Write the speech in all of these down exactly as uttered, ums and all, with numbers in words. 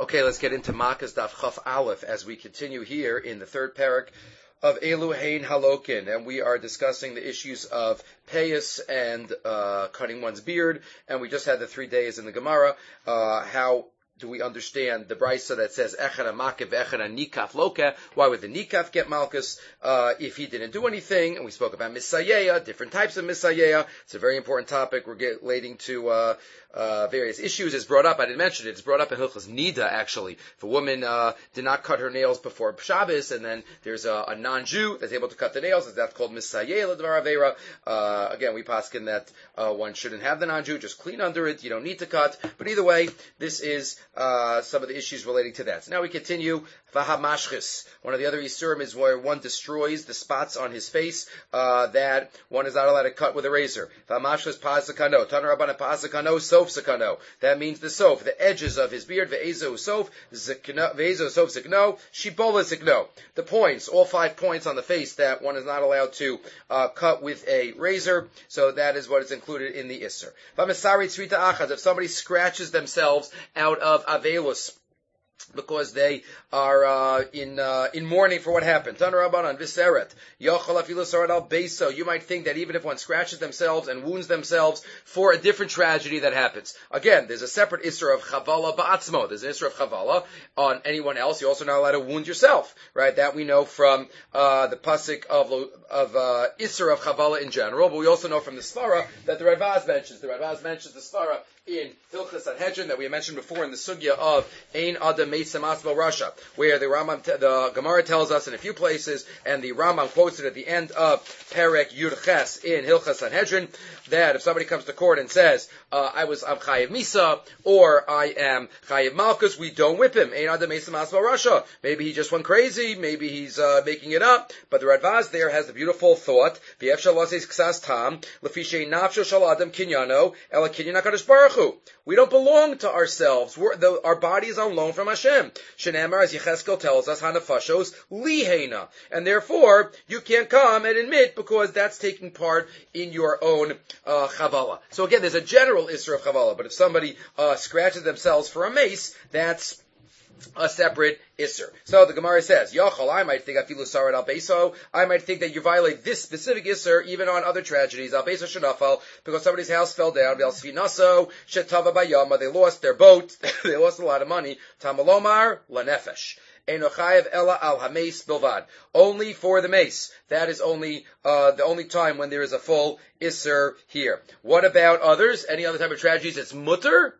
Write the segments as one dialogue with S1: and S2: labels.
S1: Okay, let's get into Makas Daf Chaf Aleph as we continue here in the third parak of Elu Hein Halokin, and we are discussing the issues of payas and uh, cutting one's beard, and we just had the three days in the Gemara. Uh, how do we understand the brisa that says Echad Makev Echad Nikaf Loka? Why would the Nikaf get Malkus uh, if he didn't do anything? And we spoke about Misayeya, different types of Misayeya. It's a very important topic. We're get, relating to uh, uh, various issues. It's brought up. I didn't mention it. It's brought up in Hilchos Nida, actually. If a woman uh, did not cut her nails before Shabbos, and then there's a, a non-Jew that's able to cut the nails, that's called Misayeya L'Dvar Aveira. Uh, again, we paskin that uh, one shouldn't have the non-Jew. Just clean under it. You don't need to cut. But either way, this is Uh, some of the issues relating to that. So now we continue. Vahamashchis. One of the other isurim is where one destroys the spots on his face uh, that one is not allowed to cut with a razor. Vahamashchis pasakano. Tanarabana pasakano sof sakano. That means the sof, the edges of his beard. Ve'ezo sof zikno. Ve'ezo sof zikno. Shibola zikno. The points, all five points on the face that one is not allowed to uh, cut with a razor. So that is what is included in the isur. Vamisari tzrita achaz. If somebody scratches themselves out of avelus, because they are uh, in uh, in mourning for what happened. Tanarabanan viseret yochal afilu sarat al beso. You might think that even if one scratches themselves and wounds themselves for a different tragedy that happens. Again, there's a separate isra of chavala ba'atzmo. There's an isra of chavala on anyone else. You're also not allowed to wound yourself, right? That we know from uh, the pasuk of of uh, isra of chavala in general, but we also know from the svara that the Ravaz mentions. The Ravaz mentions the svara in Hilchos Sanhedrin that we mentioned before in the sugya of Ein Adam Meisam Asbel Rasha, where the Rambam, the Gemara tells us in a few places, and the Rambam quotes it at the end of Perek Yud Ches in Hilchos Sanhedrin, that if somebody comes to court and says, uh, I was I'm Chayiv Misa, or I am Chayiv Malkus, we don't whip him. Ein Adam Meisam Asbel Rasha. Maybe he just went crazy, maybe he's uh, making it up, but the Radvaz there has the beautiful thought, V'ef Shalasis Ksas Tam, Lefishe Nafsho Shal Adam Kinyano, Ela Kinyan HaKadosh Baruch. We don't belong to ourselves. We're, the, our body is on loan from Hashem. Shenamar, as Yecheskel tells us, Hanafashos lihena. And therefore, you can't come and admit because that's taking part in your own uh, chavala. So again, there's a general isra of chavala, but if somebody uh, scratches themselves for a mace, that's a separate isser. So the Gemara says, Yachal, I might think afilu sarat al beso. I might think that you violate this specific isser even on other tragedies. Al beso shenafal, because somebody's house fell down. Vel sfinaso shetava bayama. They lost their boat. They lost a lot of money. Tamalomar lanefesh. Enochayev ella al hameis bilvad. Only for the mace. That is only uh, the only time when there is a full isser here. What about others? Any other type of tragedies? It's mutter.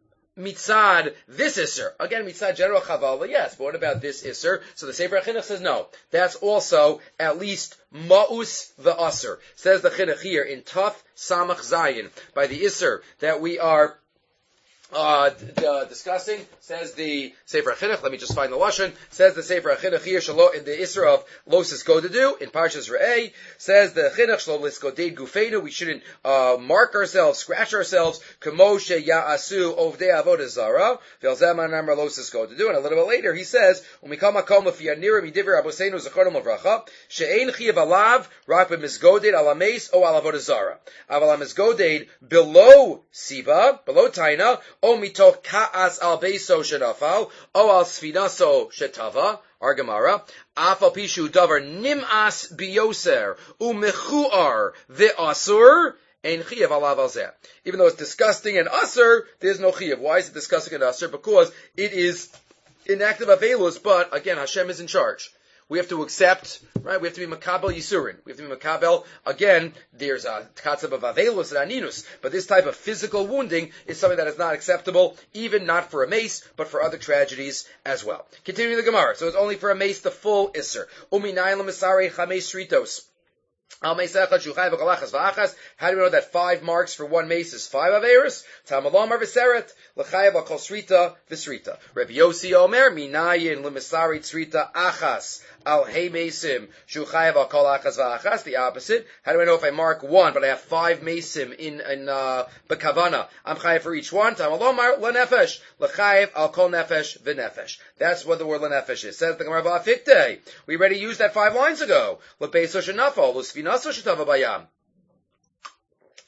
S1: Mitzad, this isser. Again, mitzad general chavala, yes, but what about this isser? So the Sefer HaChinuch says no. That's also at least ma'us the usser. Says the Chinuch here in Taf Samach Zayin, by the isser that we are Uh, d- uh, discussing, says the Sefer HaChinuch, let me just find the Lashon, says the Sefer HaChinuch here, shalo, in the Isra of Losis Godedu, in Parshas Re'eh, says the Chinuch, shalo liskodeid gufeinu, we shouldn't, uh, mark ourselves, scratch ourselves, kamo she ya'asu ovdei avodah zara, v'alzema namar Losis Godedu, and a little bit later he says, umikam makom lefi anira midiver aboseinu zechonim avracha, she'ein chiyav alav, rak b'mizgodeid ala meis o ala avodah zara. Aval ha-mizgodeid below siva, below taina, O mitoch ka'as al beso shenafal, o al sfinaso shetava, our Gemara, afal pishu davar nim'as biyoser, u'mechu'ar ve'asur, ein chiyav alav al zeh. Even though it's disgusting and usur, there's no chiyav. Why is it disgusting and usur? Because it is inactive avelus, but again, Hashem is in charge. We have to accept, right? We have to be makabel yisurin. We have to be makabel. Again, there's a katzav of avelus and aninus, but this type of physical wounding is something that is not acceptable, even not for a mace, but for other tragedies as well. Continuing the Gemara, so it's only for a mace the full isser. Uminayin l'misarei chameis ritos. How do we know that five marks for one mace is five averis? Tamalomar v'seret l'chayev al kol srita v'srita. Rabbi Yossi Omer minayin l'misari tzrita achas al hey mesim shu chayev al kol achas v'achas. The opposite. How do I know if I mark one but I have five mesim in in uh, bekavana? I'm chayev for each one. Tamalomar l'nefesh l'chayev al kol nefesh v'nefesh. That's what the word l'nefesh is. Says the Gemara v'afikte. We already used that five lines ago. L'beiso shenafal l'svinaso shetava bayam.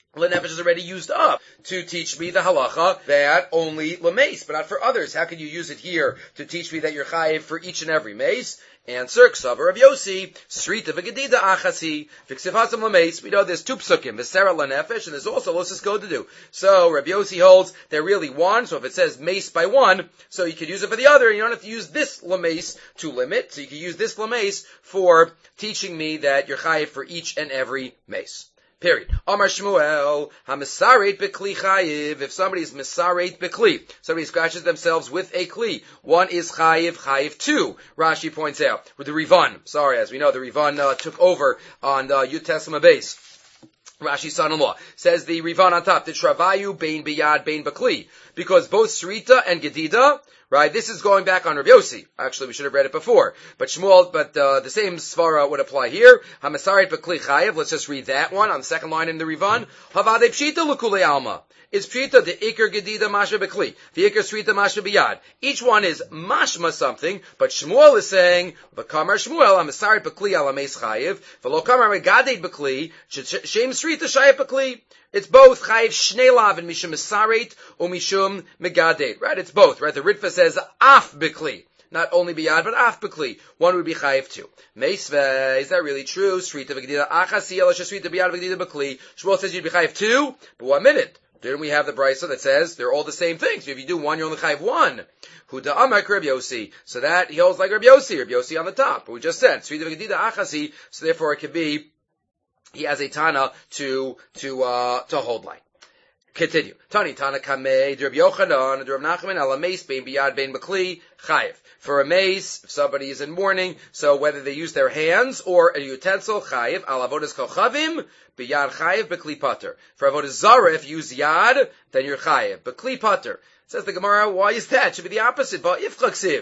S1: Lenefesh is already used up to teach me the halacha that only lemeis, but not for others. How can you use it here to teach me that you're chayiv for each and every mace? Answer, Ksavar Rav Yossi, Srita v'gedida achasi, v'ksiv hasam lemeis. We know there's two psukim, v'sera lenefesh, and there's also losis go to do. So Rav Yossi holds they're really one, so if it says mace by one, so you could use it for the other, and you don't have to use this lemeis to limit, so you can use this lemeis for teaching me that you're chayiv for each and every mace. Period. Amar Shmuel, ha-misaret bekli chayiv. If somebody is misaret bekli, somebody scratches themselves with a kli. One is chayiv, chayiv two. Rashi points out with the Rivan. Sorry, as we know, the Rivan uh, took over on the Yud Tesima base. Rashi's son-in-law says the Rivan on top, the Travayu bein biyad bein bekli, because both Srita and Gedida. Right, this is going back on Rav Yossi. Actually, we should have read it before. But Shmuel, but uh, the same svara would apply here. Hamasarit b'kli chayev. Let's just read that one on the second line in the Rivan. Havade pshita l'kulei alma. It's pshita the ikar gedida masha b'kli, the ikar srita masha b'yad. Each one is mashma something, but Shmuel is saying v'kamar Shmuel hamasarit b'kli ala meis chayev v'lo kamar megaded b'kli shem srita shayef b'kli. It's both chayiv shnei lav and mishum mesaret or mishum megaded. Right? It's both. Right? The Ritva says af b'kli. Not only biyad, but af b'kli. One would be chayiv too. Meisve, is that really true? Srita v'gedida achasi ela shrita biyad v'gedida b'kli. Shmuel says you'd be chayiv two. But one minute. Didn't we have the brisa that says they're all the same things? If you do one, you're only chayiv one. Huda amak Reb Yossi. So that he holds like Reb Yossi. Reb Yossi on the top. But we just said srita v'gedida achasi. So therefore it could be he has a tana to to uh to hold like. Continue. Tani tana kamei Reb Yochanan, Reb Nachman ala meis bein biyad bein b'kli chayiv. For a mace, if somebody is in mourning, so whether they use their hands or a utensil, chayiv, al avodas kochavim, biyad chayiv, b'kli pater. For avodas zara, if you use yad, then you're chayiv. B'kli pater. Says the Gemara, why is that? It should be the opposite. But if chaksiv.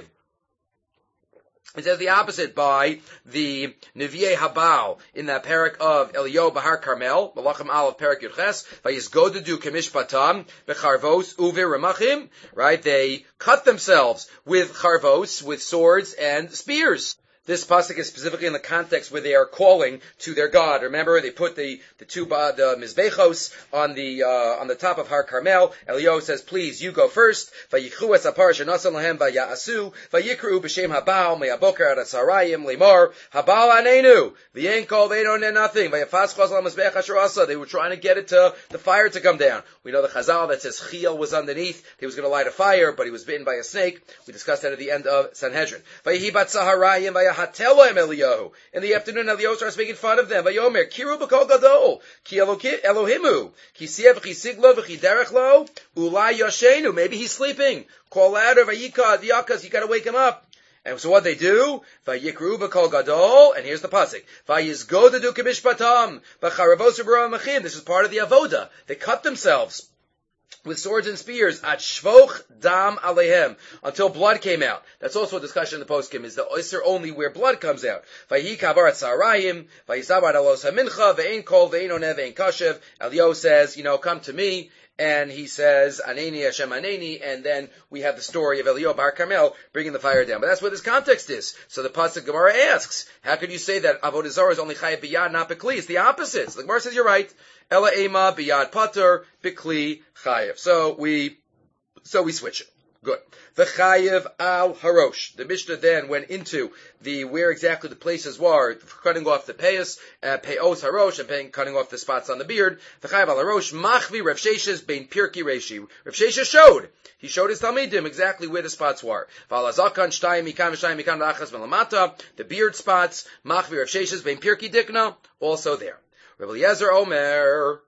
S1: It says the opposite by the Nevi'ei Habal in that parak of Eliyahu Bahar Carmel, Malachim Aleph Parak Yudches, Vayizgodedu Kemishpatam, Becharvos Uve Ramachim, right? They cut themselves with charvos, with swords and spears. This pasuk is specifically in the context where they are calling to their God. Remember, they put the the two uh, the mizbechos on the uh, on the top of Har Carmel. Eliyahu says, "Please, you go first." Vayichu es apar shenasan lahem vayaasu vayikru b'shem habal me'aboker ad asarayim lemar habal anenu v'yen kol they don't know nothing vayafas al mizbech asher asa. They were trying to get it to the fire to come down. We know the Chazal that says Chiel was underneath. He was going to light a fire, but he was bitten by a snake. We discussed that at the end of Sanhedrin. Vayihi bat saharayim vayah Hatelem Eliyahu. In the afternoon, Eliyahu starts making fun of them. Vayomer, Kiru b'kol gadol, ki Elohimu, ki siev v'chi siglo v'chi derech lo, ulai yoshenu. Maybe he's sleeping. Call louder, vayika diakas. You got to wake him up. And so what they do? Vayikru b'kol gadol, and here's the pasuk. Vayizgodedu k'mishpatam, b'charavos u'b'ra machim. This is part of the avoda. They cut themselves with swords and spears, at shvoch dam alehem, until blood came out. That's also a discussion in the poskim, is the oyster only where blood comes out. Vayhi kavar at sarayim, vayisabar alos hamincha, ve'ein kol, ve'ein onev, ve'ein kashev. Eliyahu says, you know, come to me, and he says, Aneni Hashem Aneni, and then we have the story of Eliyahu Bar Carmel bringing the fire down. But that's where this context is. So the Pasuk Gemara asks, how could you say that Avodah Zarah is only Chayav Biyad, not B'kli? It's the opposite. So the Gemara says, you're right. Ela Ema Biyad Pater, B'kli Chayav. So we, so we switch it. Good. The Chayev al Harosh. The Mishnah then went into the where exactly the places were, cutting off the payos, uh, payos Harosh, and paying, cutting off the spots on the beard. The Chayev al Harosh, Machvi Rav Sheshes bein Pirki Reishi. Rav Sheshes showed. He showed his Talmidim exactly where the spots were. V'alazakan shtayim mikan v'shtayim mikan v'achas v'lamata. The beard spots, Machvi Rav Sheshes bein Pirki Dikna, also there. Rabbi Eliezer Omer.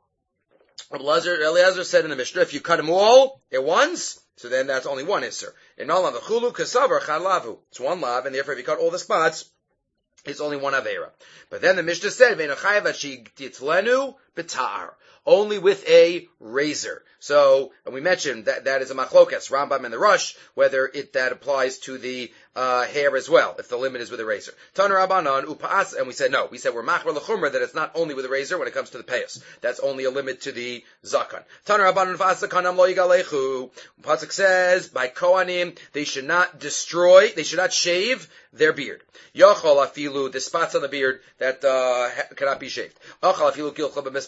S1: Rabbi Eliezer said in the Mishnah, if you cut them all at once, so then that's only one isser. In all of the chulu kasavar chad lavu. It's one lav, and therefore if you cut all the spots, it's only one avera. But then the Mishnah said, "Ve'nachayev titlenu b'tar." Only with a razor. So, and we mentioned that that is a machlokas, Rambam and the Rush, whether it that applies to the uh, hair as well, if the limit is with a razor. Tan Rabbanan upaas, and we said no. We said we're machmer l'chumra that it's not only with a razor when it comes to the payas. That's only a limit to the zakan. Tan Rabbanan v'asakanam lo yigalechu. Pasuk says by kohanim they should not destroy, they should not shave their beard. Yochol afilu, the spots on the beard that uh, cannot be shaved. Ochol afilu kilcha b'misbech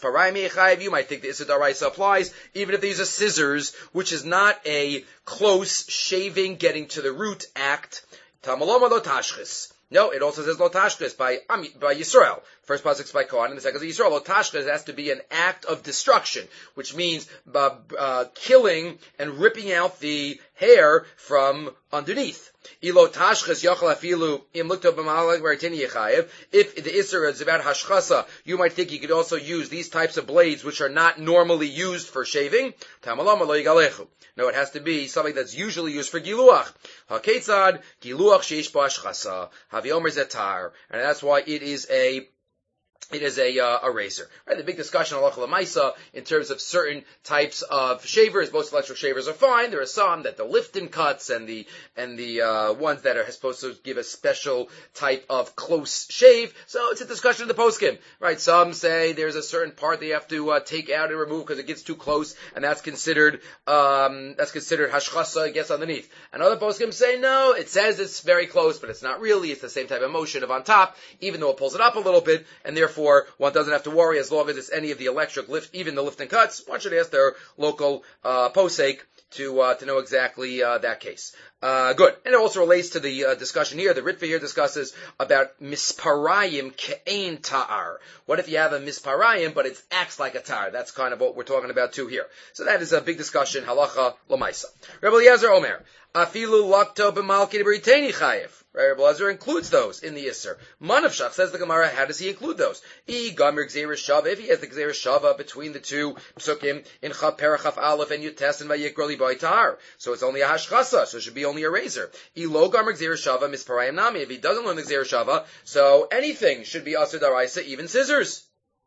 S1: misparayim yechayev. You might think the Issa Daraisa applies, even if they use a scissors, which is not a close shaving, getting to the root act. Tamaloma lo tashchis. No, it also says lo tashchis by by Yisrael. First pasuk is by Kohen, and the second is Yisrael. Lo tashchis has to be an act of destruction, which means uh, uh, killing and ripping out the hair from underneath. Ilo tashchis yachal afilu im lukto b'malak v'artini yechayev. If the Isser is about hashchasa, you might think you could also use these types of blades, which are not normally used for shaving. Tamalama lo yigalechu. No, it has to be something that's usually used for giluach. Haketzad giluach sheish b'hashchasa haviomer zetar, and that's why it is a It is a uh, a razor. Right? The big discussion on halacha l'maisa in terms of certain types of shavers. Most electric shavers are fine. There are some that the Lifton cuts and the and the uh, ones that are supposed to give a special type of close shave. So it's a discussion of the poskim. Right? Some say there's a certain part that you have to uh, take out and remove because it gets too close, and that's considered um, that's considered hashchasa. It gets underneath. And other poskim say no. It says it's very close, but it's not really. It's the same type of motion of on top, even though it pulls it up a little bit, and therefore one doesn't have to worry as long as it's any of the electric lift, even the lift and cuts. One should ask their local uh, posek to uh, to know exactly uh, that case. Uh, good. And it also relates to the uh, discussion here. The Ritva here discusses about misparayim ke'ein ta'ar. What if you have a misparayim, but it acts like a tar? That's kind of what we're talking about too here. So that is a big discussion. Halacha l'maisa. Rebbe Eliezer Omer. Afilu lakto b'malki b'riteni chayev. Right, Rebbe Eliezer includes those in the Isser. Manavshach, says the Gemara, how does he include those? I gamer gzeir shava, if he has the gzeir shava between the two psukim, in chaf perachaf aleph and yutes and vayikro li baitar. So it's only a hashchasa, so it should be only a razor. I lo gamer gzeir shava misparayim nami, if he doesn't learn the gzeir shava, so anything should be asur daraisa, even scissors.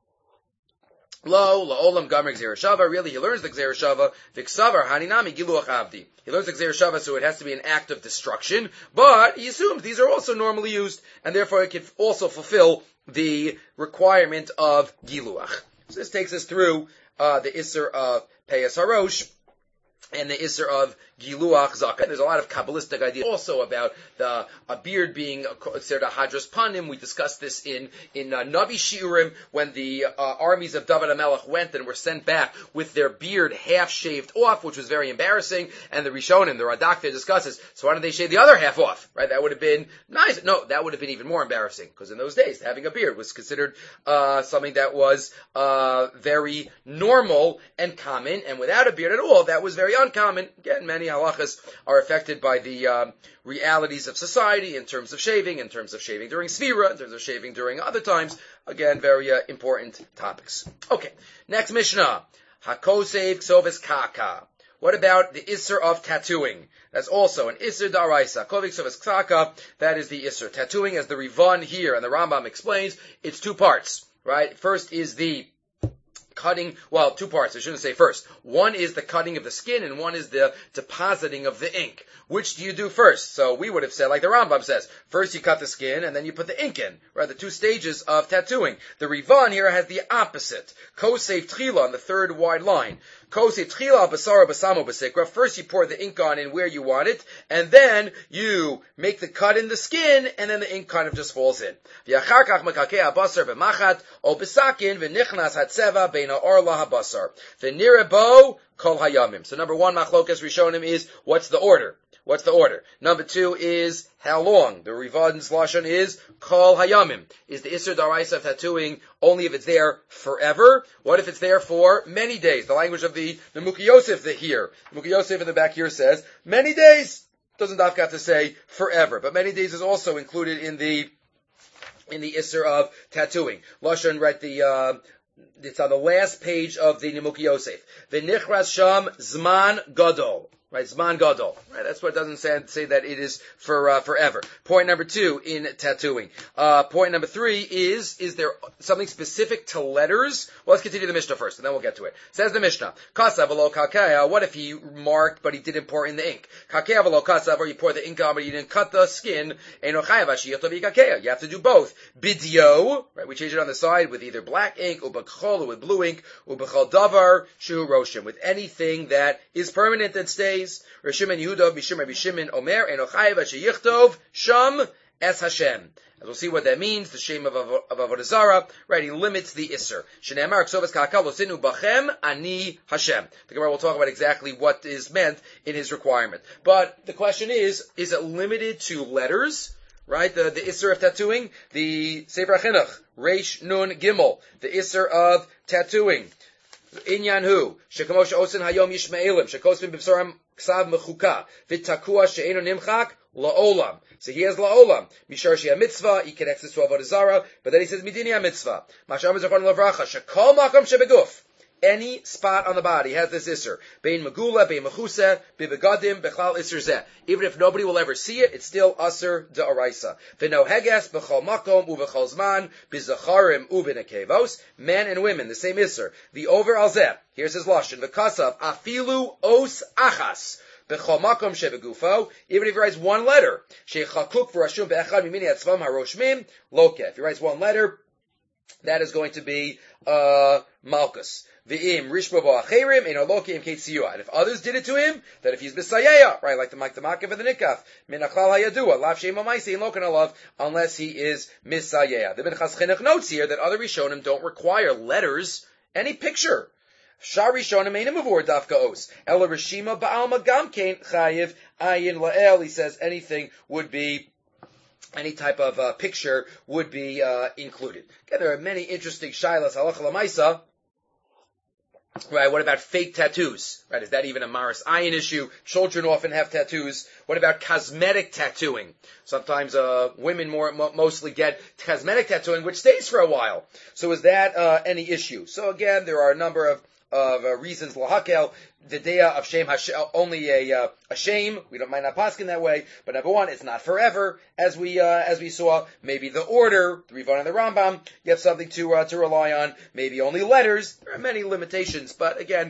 S1: Lo, la olam gamer gzeir shava, really he learns the gzeir shava, viksavar haninami giluach avdi. He learns the gzeir shava, so it has to be an act of destruction, but he assumes these are also normally used, and therefore it can also fulfill the requirement of giluach. So this takes us through uh, the Isser of Peyas Harosh, and the Isser of Giluach Zakah. There's a lot of Kabbalistic ideas also about the a beard being considered a Hadras Panim. We discussed this in in uh, Navi Shiurim when the uh, armies of David HaMelech went and were sent back with their beard half shaved off, which was very embarrassing. And the Rishonim, the Radak, there discusses, so why don't they shave the other half off? Right? That would have been nice. No, that would have been even more embarrassing because in those days, having a beard was considered uh, something that was uh, very normal and common. And without a beard at all, that was very uncommon. Again, many halachas are affected by the um, realities of society in terms of shaving, in terms of shaving during Sfira, in terms of shaving during other times. Again, very uh, important topics. Okay, next Mishnah. Hakosev ksoves kaka. What about the Isser of tattooing? That's also an Isser daraisa. Kovik ksoves kaka, that is the Isser. Tattooing, as the Rivan here and the Rambam explains, it's two parts, right? First is the cutting, well, two parts, I shouldn't say first. One is the cutting of the skin, and one is the depositing of the ink. Which do you do first? So we would have said, like the Rambam says, first you cut the skin, and then you put the ink in, right? The two stages of tattooing. The Rivan here has the opposite. Kosev tchila on the third wide line. Kosev tchila basara basamo basikra. First you pour the ink on in where you want it, and then you make the cut in the skin, and then the ink kind of just falls in. V'yachar kach mekakeh habasar b'machat, o b'sakin v'nichnas hatzeva beina orla habasar. V'nire bo kol hayamim. So number one, machlokas rishonim is, what's the order? What's the order? Number two is, how long? The Rivan's Lashon is, kol hayamim. Is the Isser Daraisa of tattooing only if it's there forever? What if it's there for many days? The language of the, the Muki Yosef here. Muki Yosef in the back here says, many days. Doesn't Dafka have to say forever. But many days is also included in the, in the Isser of tattooing. Lashon, right, the, uh, it's on the last page of the Nimuki Yosef. V'nichras sham zman gadol. Right, Zman Gadol. Right, that's what it doesn't say, say that it is for uh, forever. Point number two in tattooing. Uh, point number three is, is there something specific to letters? Well, let's continue the Mishnah first, and then we'll get to it. Says the Mishnah, Kasav v'lo kakea, what if he marked, but he didn't pour in the ink? Kakea v'lo kasav, or you pour the ink on, but you didn't cut the skin. Eino chayav hashiyot v'kakea. You have to do both. Bidyo, right, we change it on the side with either black ink, ubechol, or with blue ink, ubechol davar, shu roshim, with anything that is permanent that stays. Rishim and Yehuda, Mishim Rabbi Shimon, Omer, Eno Chayev Sheyichtov, Sham, es Hashem. As we'll see what that means, the shame of, of, of Avodah Zarah, right? He limits the Isser. Shneimar ksovas ka'akal losinu bachem ani Hashem. The Gemara will talk about exactly what is meant in his requirement. But the question is, is it limited to letters? Right? The, the Isser of tattooing? The Sefer HaChinuch, Reish Nun Gimel, the Isser of tattooing. Inyan hu, shekamosh osin hayom yishmaelim, shekosvim b'vsaram ksav mechuka, v'takua she'enu nimchak, la'olam. So he has la'olam. Mishar she'ha mitzvah, he connects this to Avodah Zarah, but then he says midini ha-mitzvah. Masham zechon lavracha, shekol makom shebeguf. Any spot on the body has this isser. Bein megula, bein mechuseh, bebegadim, bechlal isser zeh. Even if nobody will ever see it, it's still asser de'oraisa. V'no heges, bechol makom, uvechol zman, bizacharim, ubenekevos. Men and women, the same isser. The over al zeh. Here's his lashon. V'kasav, afilu os achas. Bechol makom shebegufo. Even if he writes one letter. Sheichakuk v'rashum be'echad mimini atzvam haroshmim, loke. If he writes one letter, that is going to be, uh, malchus. V'im rishbo acherim in alokim ketziyua. And if others did it to him, that if he's bisayeya, right, like the like the makiv of the nikaf, min achlal hayadua, lav shema ma'aseh in lokan alav, unless he is misayeya. The Minchas Chinuch notes here that other rishonim don't require letters, any picture. Shar rishonim einim avur dafka os. Ela rishima ba'alma gamkein chayiv ayin la'el. He says anything would be. Any type of uh, picture would be uh, included. Again, there are many interesting shaylas halacha l'maisa. Right, what about fake tattoos? Right, is that even a Maris Ayin issue? Children often have tattoos. What about cosmetic tattooing? Sometimes uh, women more mo- mostly get cosmetic tattooing, which stays for a while. So is that uh, any issue? So again, there are a number of of uh, reasons. Lahakel, the day of shame, only a uh, a shame. We don't might not paskin that way, but number one, it's not forever, as we uh, as we saw. Maybe the order, the Rivan and the Rambam, you have something to uh, to rely on. Maybe only letters. There are many limitations, but again,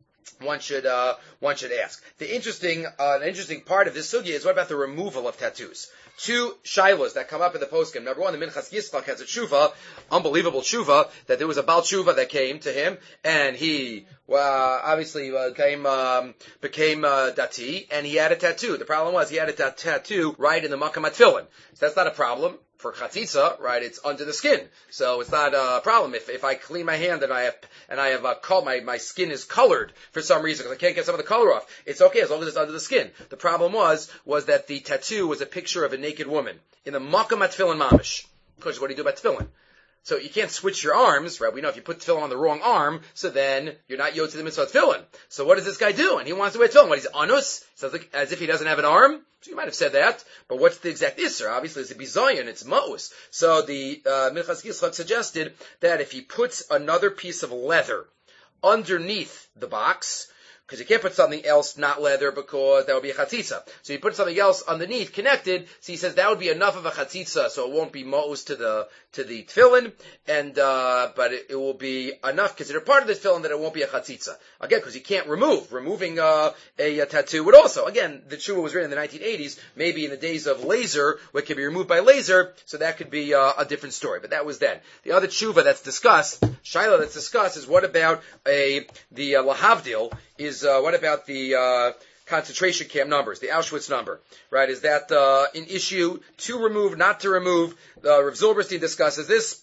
S1: one should uh, one should ask. The interesting uh, an interesting part of this sugya is what about the removal of tattoos? Two shilas that come up in the poskim. Number one, the Minchas Yisfak has a tshuva, unbelievable tshuva, that there was a Baal tshuva that came to him, and he uh, obviously uh, came, um, became uh, dati, and he had a tattoo. The problem was he had a ta- tattoo right in the makam atfilin. So that's not a problem. For chatzitza, right, it's under the skin, so it's not a problem. If if I clean my hand and I have and I have uh, col- my my skin is colored for some reason because I can't get some of the color off, it's okay as long as it's under the skin. The problem was was that the tattoo was a picture of a naked woman in the makam atfilin mamish. Because what do you do about tefillin? So you can't switch your arms, right? We know if you put tefillin on the wrong arm, so then you're not yod to the mitzvah of tefillin. So what does this guy do? And he wants to wear tefillin. What, he's anus? Sounds like as if he doesn't have an arm. So you might have said that, but what's the exact isser? Obviously, it's a bizayon, it's ma'us. So the uh, Minchas Yitzchak suggested that if he puts another piece of leather underneath the box, because you can't put something else not leather because that would be a chatzitza. So you put something else underneath connected. So he says that would be enough of a chatzitza, so it won't be ma'us to the to the tefillin, and uh, but it, it will be enough considered part of the tefillin that it won't be a chatzitza. Again, because you can't remove. Removing uh, a, a tattoo would also. Again, the tshuva was written in the nineteen eighties, maybe in the days of laser, where it could be removed by laser. So that could be uh, a different story. But that was then. The other tshuva that's discussed, shaila that's discussed, is what about a the uh, lahavdil is. Uh, what about the uh, concentration camp numbers, the Auschwitz number, right? Is that uh, an issue to remove, not to remove? Uh, Rav Zilberstein discusses this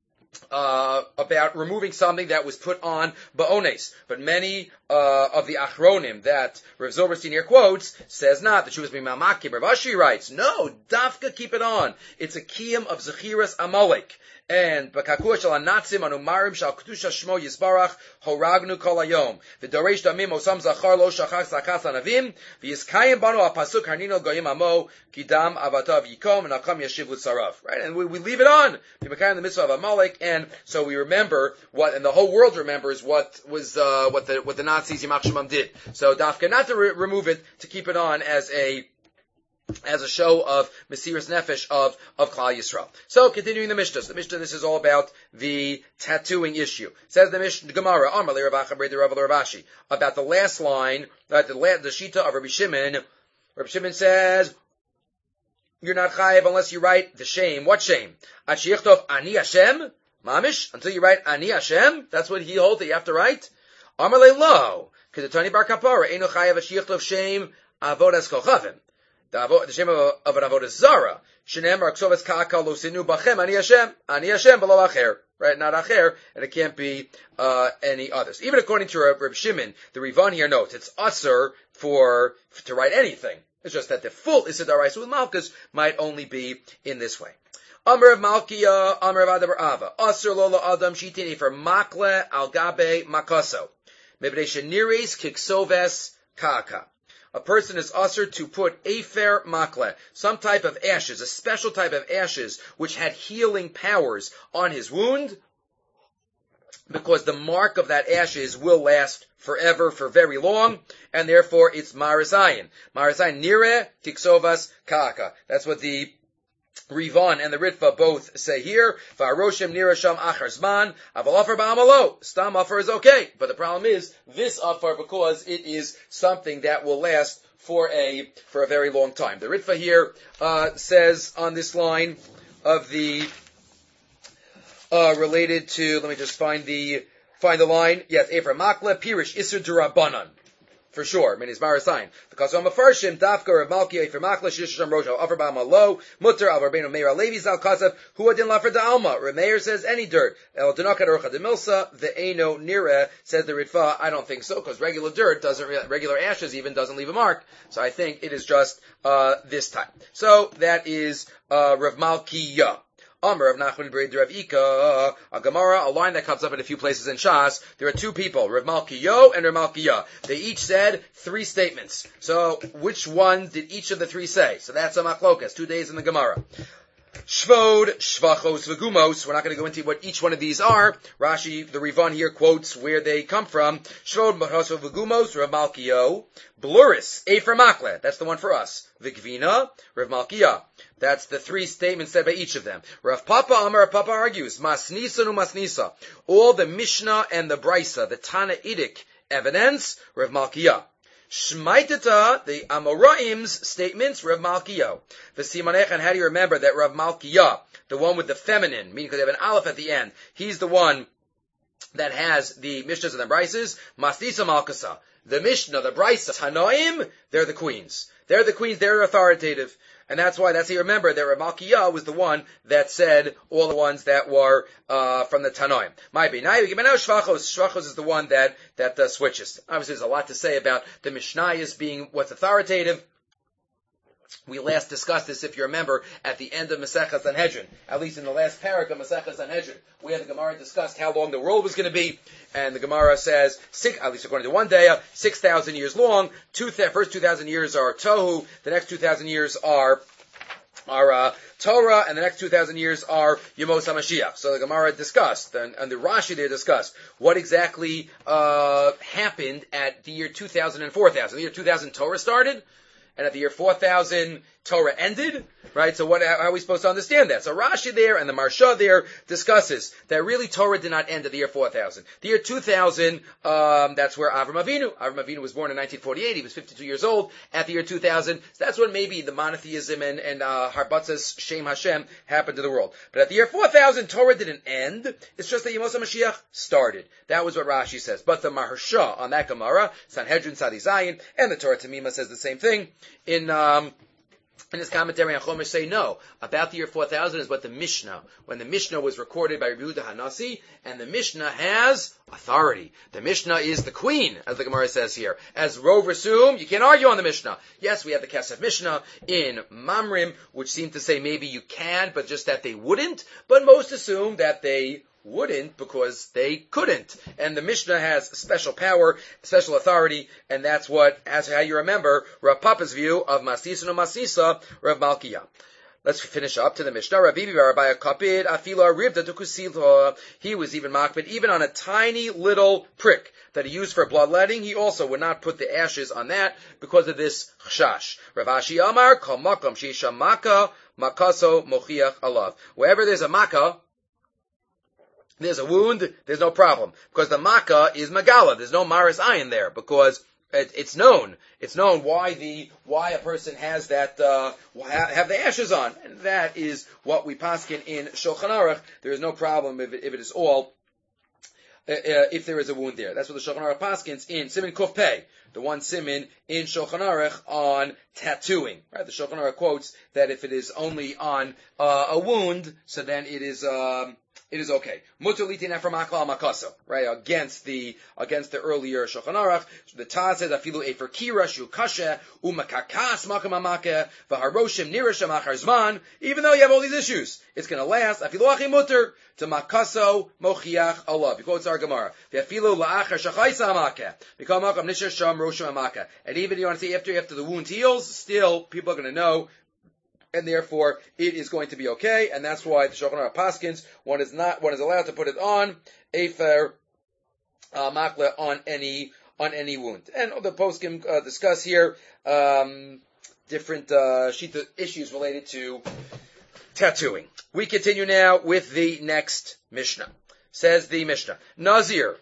S1: uh, about removing something that was put on ba'ones. But many uh, of the achronim that Rav Zilberstein here quotes says not. The Shuvas Mimamakim. Rav Ashi writes, no, dafka keep it on. It's a kiyum of Zechiras Amalek. And b'kakuah shel hanatzim anu marim shal kedusha shmo yisbarach horagnu kol hayom v'doresh damim osam zachar lo shachach zakas anavim v'yiskayim banu apasuk harnino goyim amo kidam avatav yikom and akam yashiv l'tzarav. Right, and we, we leave it on b'makayim the mitzvah of Amalek, and so we remember what, and the whole world remembers what was uh, what the what the Nazis Yimach Shemam did. So dafka not to re- remove it, to keep it on as a as a show of Mesiras Nefesh of, of Klal Yisrael. So, continuing the Mishnah. The Mishnah, this is all about the tattooing issue. Says the Mishnah, Gemara, Amar Rav Ashi, about the last line, uh, the, the Shita of Rabbi Shimon. Rabbi Shimon says, you're not chayiv unless you write the shame. What shame? Ad sheyichtov Ani Hashem? Mamish? Until you write Ani Hashem? That's what he holds that you have to write? Amar Le Lo. Because the Tani Bar Kapara, Eino chayiv ad sheyichtov shame avodas kochavim. the shame of, of an avodah zara. Shenemar ksovas kaka lo sinu bachem ani Hashem ani Hashem below acher. Right, not acher, and it can't be uh, any others. Even according to Reb, Reb Shimon, the Rivan here notes it's usher for to write anything. It's just that the full Issa D'Oraisa with Malkus might only be in this way. Amr of Malkiya, Amr of Adabar Ava, Asr Lola Adam Shitini for Makle Al Gabe Makaso. Mebedesha Niris Kiksoves Kaka. A person is usher to put afer makle, some type of ashes, a special type of ashes which had healing powers on his wound, because the mark of that ashes will last forever, for very long, and therefore it's marisayin. Marisayin nire tiksovas kaka. That's what the Rivan and the Ritva both say here. Va'aroshim nirasham achar zman, aval afar ba'amalo. Stam afar is okay, but the problem is this afar, because it is something that will last for a for a very long time. The Ritva here uh, says on this line of the uh, related to. Let me just find the find the line. Yes, Ephraim Makle Pirish Isur Durabanan. For sure, I mean, it's Marasayin. Because I'm a farshim, Dafka, Rav Malki, Efer Makla, Shisham Rojo, Avar Ba'ama Lo, Mutter, Avar Beino Meir Alevi, Zal Kazav, Huadin Lafer Da'alma. Remeir says any dirt. El Danakat Orcha de Milsa, the Eino Nira, says the Ritva, I don't think so, because regular dirt doesn't, regular ashes even doesn't leave a mark. So I think it is just, uh, this time. So that is, uh, Rav Malkiya. Amr of Nachman B'Reid Rav Ika, a Gemara, a line that comes up in a few places in Shas. There are two people, Rav Malkiyo and Rav Malkiya. They each said three statements. So, which one did each of the three say? So that's a machlokas, two days in the Gemara. Shvod, Shvachos, Vegumos. We're not going to go into what each one of these are. Rashi, the Rivan here, quotes where they come from. Shvod, Shvachos, Vegumos, Rav Malkiyo. Bluris, Efer Makle. That's the one for us. Vigvina, Rav Malkiya. That's the three statements said by each of them. Rav Papa Amar, Rav Papa argues, Masnisa nu Masnisa. All the Mishnah and the Brisa, the Tanaitic evidence, Rav Malkiya. Shmaitata, the Amoraim's statements, Rav Malkiya. V'simanech, and how do you remember that Rav Malkiya, the one with the feminine, meaning because they have an aleph at the end, he's the one that has the Mishnahs and the Brises, Masnisa Malkasa. The Mishnah, the Brisa, Tanoim, they're the queens. They're the queens, they're authoritative. And that's why, that's how you remember that Rav Malkiya was the one that said all the ones that were uh, from the Tanoim. Might be. Now, Shvachos, Shvachos is the one that, that uh, switches. Obviously, there's a lot to say about the Mishnayos being what's authoritative. We last discussed this, if you remember, at the end of Masechah Sanhedrin, at least in the last parak of Masechah Sanhedrin, where the Gemara discussed how long the world was going to be, and the Gemara says, six, at least according to one day, six thousand years long. Two th- first two thousand years are Tohu, the next two thousand years are are uh, Torah, and the next two thousand years are Yemos HaMashiach. So the Gemara discussed, and, and the Rashi there discussed, what exactly uh, happened at the year two thousand and four thousand. The year two thousand Torah started, and at the year four thousand, Torah ended, right? So what, how are we supposed to understand that? So Rashi there and the Marsha there discusses that really Torah did not end at the year four thousand. The year two thousand, um, that's where Avram Avinu, Avram Avinu was born in nineteen forty-eight, he was fifty-two years old at the year two thousand. So that's when maybe the monotheism and, and uh, Harbatzas Shem Hashem happened to the world. But at the year four thousand, Torah didn't end, it's just that Yemos HaMashiach started. That was what Rashi says. But the Maharsha on that Gemara, Sanhedrin Tzadi Zayin, and the Torah Tamima says the same thing. In, um, in his commentary on Chomesh say no. About the year four thousand is what the Mishnah, when the Mishnah was recorded by Rabbi Yehuda Hanasi, and the Mishnah has authority. The Mishnah is the queen, as the Gemara says here. As Rov assume, you can't argue on the Mishnah. Yes, we have the Kesef Mishnah in Mamrim, which seem to say maybe you can, but just that they wouldn't. But most assume that they wouldn't because they couldn't. And the Mishnah has special power, special authority, and that's what, as how you remember, Rav Papa's view of Masisa no Masisa, Rav Malkiya. Let's finish up to the Mishnah. Rabbi Rabbi Kapid Afila Rivda Tukusilha. He was even makbid, even on a tiny little prick that he used for bloodletting. He also would not put the ashes on that because of this chshash. Rav Ashi Amar Kol Makom Sheisha Maka Makaso Mochiach Alav. Wherever there's a makkah, there's a wound, there's no problem. Because the makkah is magala. There's no maris ayin there. Because it, it's known. It's known why the, why a person has that, uh, have the ashes on. And that is what we paskin in Shulchan Aruch. There is no problem if it, if it is all, uh, uh, if there is a wound there. That's what the Shulchan Aruch paskins in Siman Kuf Pei. the one siman in Shulchan Aruch on tattooing. Right? The Shulchan Aruch quotes that if it is only on uh, a wound, so then it is um, it is okay. Mutar litin efer makla al makaso, right? Against the against the earlier Shulchan Aruch, the Taz says afilu efer kira shu kashe umakakas makam amake v'haroshim nirasham achar zman. Even though you have all these issues, it's going to last. Afilu achi mutar to makaso mochiach Allah. He quotes our Gemara. V'afilu la'achar shachaisa amake because makam nishasham rosham amake. And even you want to see after after the wound heals, still people are going to know. And therefore, it is going to be okay, and that's why the Shulchan Aruch paskins, one is not, one is allowed to put it on Efer uh, Makla on any on any wound. And the poskim uh, discuss here um, different uh, shita issues related to tattooing. We continue now with the next Mishnah. Says the Mishnah, Nazir.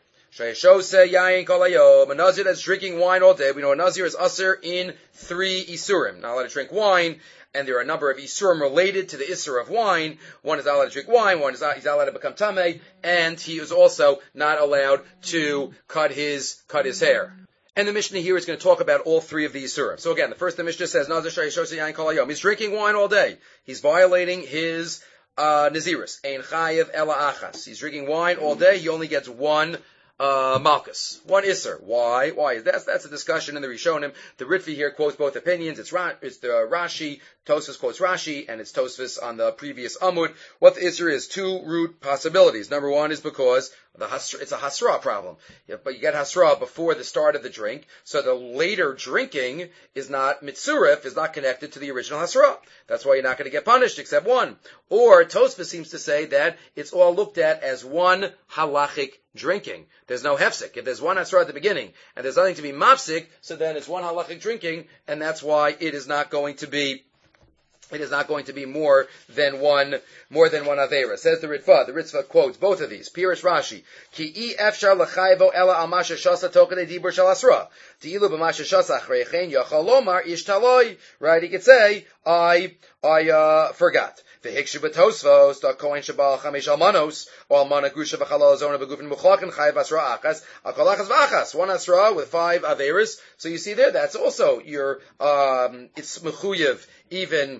S1: A Nazir that's drinking wine all day. We know a Nazir is usher in three Isurim. Not allowed to drink wine. And there are a number of Isurim related to the Isur of wine. One is not allowed to drink wine, one is not, he's not allowed to become Tameh, and he is also not allowed to cut his, cut his hair. And the Mishnah here is going to talk about all three of the Isurim. So again, the first the Mishnah says, Nazir Shayishos Yain Kol Hayom. He's drinking wine all day. He's violating his, uh, Naziris. Ein Chayev Ela Achas. He's drinking wine all day, he only gets one Uh, Malchus. One Isser. Why? Why? That's, that's a discussion in the Rishonim. The Ritvi here quotes both opinions. It's, Ra- it's the Rashi, Tosfos quotes Rashi, and it's Tosfos on the previous Amud. What the Isser is, two root possibilities. Number one is because the hasra, it's a Hasra problem. Yeah, but you get Hasra before the start of the drink, so the later drinking is not Mitzurif, is not connected to the original Hasra. That's why you're not going to get punished except one. Or Tosfos seems to say that it's all looked at as one halachic drinking. There's no hefsek. If there's one hasra at the beginning and there's nothing to be mafsik, so then it's one halachic drinking, and that's why it is not going to be it is not going to be more than one more than one avera. Says the Ritva. The Ritva quotes both of these. Pirish Rashi. Ki e efshar l'chayvo ela al masha shasa tokadei dibur shel asra. Ti'ilu b'masha shasa achreichen yachal lomar ish taloi. Right? He could say, I I uh, forgot. V'hikshu b'tosvos da kohen shabal chamesh almanos or almana grusha v'chalal zona b'gufin muchlaken chayev asra achas akolachas v'achas. One asra with five averas. So you see there, that's also your um, it's mechuyev even.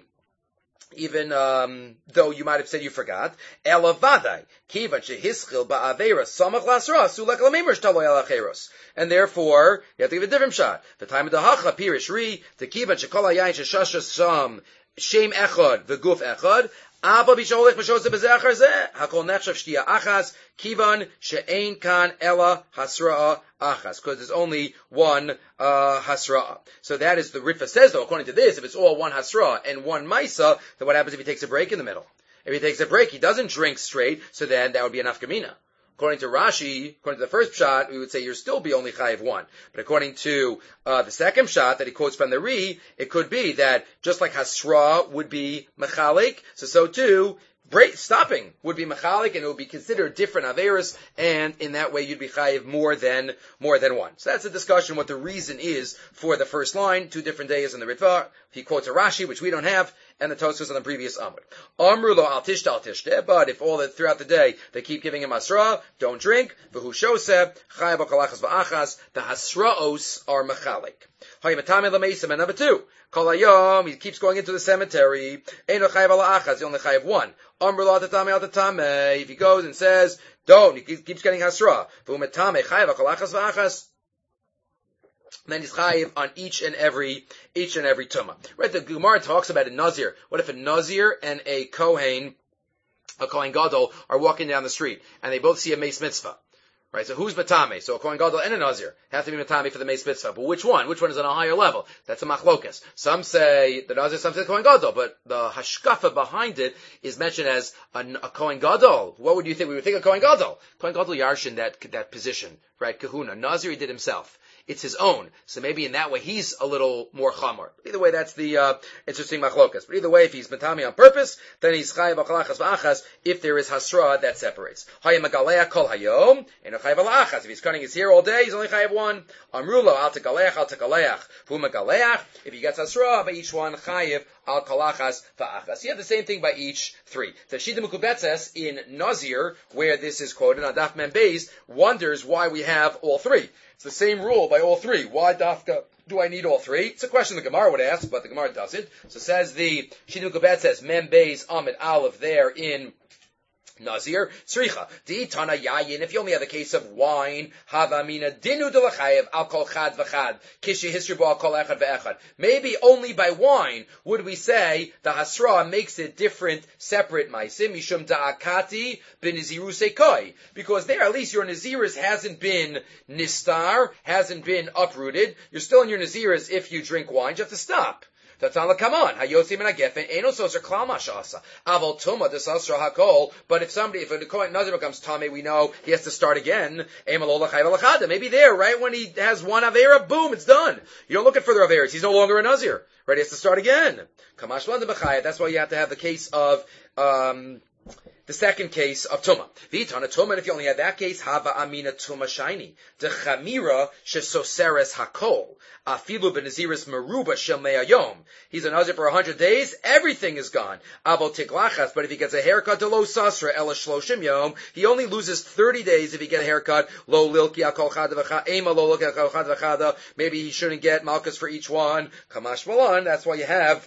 S1: Even um, though you might have said you forgot, elavadai kivan shehischil ba'avera samach lasra sulek lamimers taloy alacheros, and therefore you have to give a different shot. The time of the hacha pirish ri the kivan shekol hayayin sheshasha sam shem echad v'guf echad. Abba bisholech b'shos bezecher zeh hakol nechshav shtia achas kivan she'ein kan ela hasra achas, because there's only one uh, hasra. So that is the Ritva says though. According to this, if it's all one hasra and one maisa, then what happens if he takes a break in the middle? If he takes a break, he doesn't drink straight, so then that would be an afkamina. According to Rashi, according to the first shot, we would say you're still be only chayiv one. But according to uh, the second shot that he quotes from the Ri, it could be that just like hasra would be mechalik, so so too break stopping would be mechalik, and it would be considered different averis, and in that way you'd be chayiv more than more than one. So that's a discussion what the reason is for the first line. Two different days in the Ritva. He quotes a Rashi, which we don't have, and the Tosfos on the previous Amud. Amru lo al tishta al tishte, but if all the, throughout the day they keep giving him asra, don't drink. V'hu shoseh chayav b'kolachas v'achas. The hasraos are mechalik. Hayamatame l'meisem. And number two, kol hayom, he keeps going into the cemetery. Eino chayav ala achas. He only chayav one. Amru lo al tatame al tatame. If he goes and says don't, he keeps getting hasra. V'hu metame chayav b'kolachas v'achas. Then he's chayiv on each and every, each and every tumah. Right, the Gemara talks about a Nazir. What if a Nazir and a Kohen, a Kohen Gadol, are walking down the street, and they both see a Meis Mitzvah? Right, so who's Matame? So a Kohen Gadol and a Nazir have to be Matame for the Meis Mitzvah. But which one? Which one is on a higher level? That's a machlokas. Some say the Nazir, some say the Kohen Gadol, but the hashkafa behind it is mentioned as a, a Kohen Gadol. What would you think? We would think of Kohen Gadol. Kohen Gadol Yarshin, that, that position, right? Kahuna. Nazir he did himself. It's his own. So maybe in that way he's a little more chamor. Either way, that's the uh, interesting machlokas. But either way, if he's matami on purpose, then he's chayav achalachas v'achas. If there is hasra, that separates. Hayim agaleach kol hayom, and chayav alachas. If he's cutting his hair all day, he's only chayav one. Amrulo al tegaleach al tegaleach. Fu magaleach. If he gets hasra, by each one chayav al kalachas v'achas. You have the same thing by each three. The Shita Mukubetzes in Nazir, where this is quoted on Daf Mem Beis, wonders why we have all three. It's the same rule by all three. Why dafka do I need all three? It's a question the Gemara would ask, but the Gemara doesn't. So says the Shinu Gubet says Mem Beis Amid Aleph there in Nazir, Sricha, Di'itana Yayin, if you only have a case of wine, Havamina, Dinu Delachayev, Alkol Chad Vachad, Kishi Hisribo Alkol Echad Ve'echad. Maybe only by wine would we say the Hasra makes it different, separate Maisim, Mishum Da'akati, B'Niziru Sekoi. Because there, at least your Nazirus hasn't been Nistar, hasn't been uprooted. You're still in your Nazirus if you drink wine, you have to stop. Tatana, come on. Hayosim and Agefen, Enos or Klal Mashasa. Aval Tuma, the Sasra Hakol. But if somebody, if a Kohen Nazir becomes Tame, we know he has to start again. Maybe there, right when he has one Avera, boom, it's done. You don't look at further Averas. He's no longer a Nazir. Right? He has to start again. Kamash Landa B'chaya. That's why you have to have the case of, um, the second case of Tuma. V'itana Tuma, and if you only had that case, Hava Amina Tuma Shaini. The Chamira Shesoseres Hakol. Afilu B'Naziris Meruba Shel Me'ayom. He's a Nazir for a hundred days, everything is gone. Avo Tiglachas, but if he gets a haircut to Lo Sasra Ela Shloshim Yom, he only loses thirty days if he get a haircut. Lo Lilki Akol Chad V'chada, Ema Lo Lilki Akol Chad V'chada. Maybe he shouldn't get Malchus for each one. Kamash Malan, that's why you have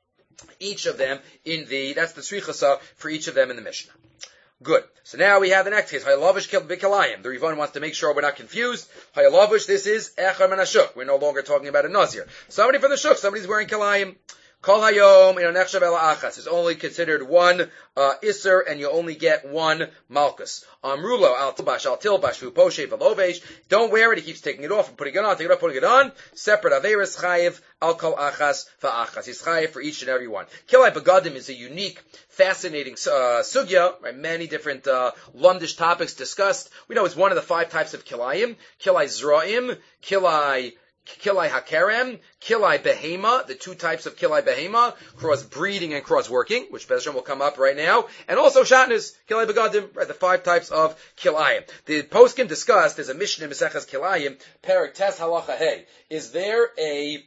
S1: each of them in the, that's the Srichasa for each of them in the Mishnah. Good. So now we have the next case. Hayalavish Bikalayim. The Rivon wants to make sure we're not confused. Hayalavish, this is Echar Menashuk. We're no longer talking about a Nazir. Somebody from the Shuk, somebody's wearing Kilayim. Kol Hayom, in Nechshav Ela Achas, is only considered one uh, Isser, and you only get one Malchus. Amrulo, Al Tilbash, Al Tilbash, Vuposhe, Velovesh. Don't wear it, he keeps taking it off and putting it on, taking it off, putting it on. Separate Averis Chayiv, Al Kol Achas, Fa'achas. He's Chayiv for each and every one. Kilai Begadim is a unique, fascinating uh, sugya, right? Many different uh, lumdish topics discussed. We know it's one of the five types of Kilayim. Kilai Zra'im, Kilai Kilai Hakerem, Kilai Behema, the two types of Kilai Behema, cross breeding and cross working, which Bezran will come up right now, and also Shatnez, Kilai Begadim, right, the five types of Kilayim. The poskim discussed, there's a Mishnah in Maseches Kilayim, Perik Tes Halacha Hey. Is there a,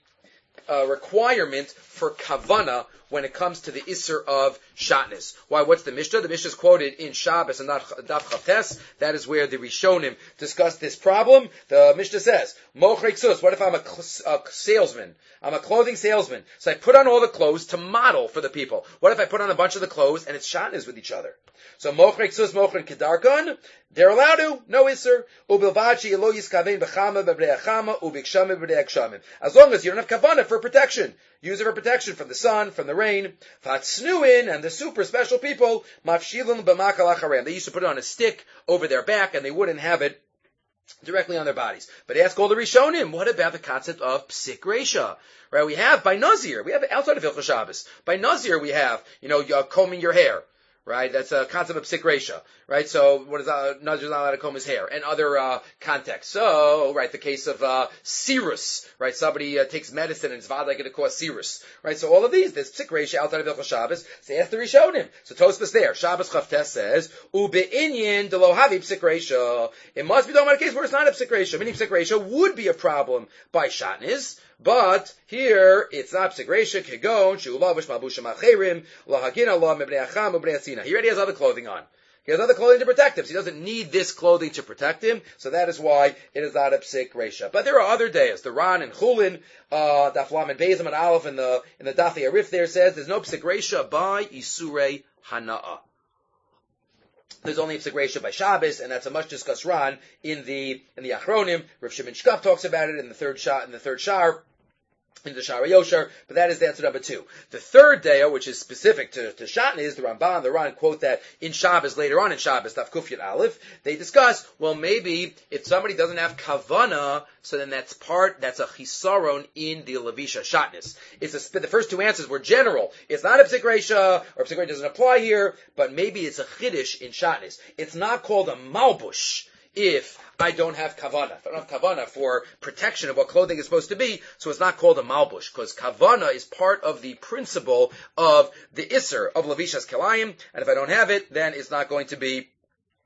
S1: a requirement for Kavana when it comes to the Isser of Shatnez? Why, what's the Mishnah? The Mishnah is quoted in Shabbos and Daf Chavtes. That is where the Rishonim discuss this problem. The Mishnah says, Mochrei Ksus, what if I'm a, a salesman? I'm a clothing salesman. So I put on all the clothes to model for the people. What if I put on a bunch of the clothes and it's Shatnez with each other? So Mochrei Ksus, Mochrei Kedarkon, they're allowed to, no Isser. Ubilvachi elo yiskavein b'chama b'bnei achama ubikshame b'bnei akshamim. As long as you don't have kavanah for protection. Use it for protection from the sun, from the rain. Fatsnuin, and the super special people, mafshilun b'makal acharem. They used to put it on a stick over their back and they wouldn't have it directly on their bodies. But ask all the Rishonim, what about the concept of psik reisha? Right, we have by Nazir, we have outside of Hilchos Shabbos. By Nazir we have, you know, uh, combing your hair. Right, that's a concept of psik reisha. Right, so what is that? Nazir is not allowed to comb his hair, and other uh, contexts. So, right, the case of uh, serous. Right, somebody uh, takes medicine and it's vaday going to cause serous. Right, so all of these, there's psik reisha outside of Hilchos Shabbos. So ask the Rishonim. So Tosfos there, Shabbos Chavtes says, ube'inyin de lo havi psik reisha. It must be talking about a case where it's not a psik reisha. Meaning psik reisha would be a problem by Shatnez. But here it's not psik reisha kegon she'ulavish malbushim acherim lahagin Allah mebnei acham ubnei atzina. He already has other clothing on. He has other clothing to protect him. So he doesn't need this clothing to protect him. So that is why it is not a psik reisha. But there are other days. The Ran and Chulin, uh, Daf Lamed Beizim and Aleph in the in the Daf Arif there says there's no psik reisha by Isurei Hana'ah. There's only a psik reisha by Shabbos, and that's a much discussed Ran in the in the Achronim. Rav Shimon Shkaf talks about it in the third shot in the third shar. In the Shara Yosher, but that is the answer number two. The third day, which is specific to, to Shatnez, the Ramban, the Ran quote that in Shabbos, later on in Shabbos, Daf Kuf Yud Aleph, they discuss, well, maybe if somebody doesn't have Kavana, so then that's part, that's a chisaron in the Levisha Shatnez. It's a, the first two answers were general. It's not a psik reisha, or psik reisha doesn't apply here, but maybe it's a chiddush in Shatnez. It's not called a malbush if I don't have kavana. If I don't have kavana for protection of what clothing is supposed to be, so it's not called a malbush, because kavana is part of the principle of the isser of Levishas Kilayim, and if I don't have it, then it's not going to be